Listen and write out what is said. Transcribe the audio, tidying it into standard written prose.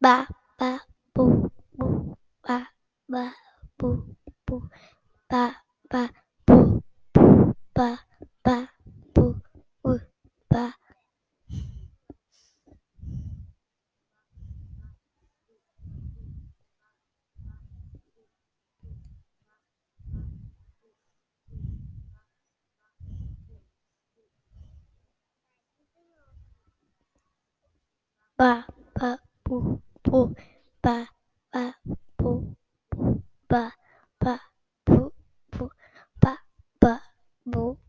ba ba boo boo ba ba boo boo ba ba boo boo ba ba boo boo ba ba ba boo boo ba ba boo boo ba ba boo boo ba ba boo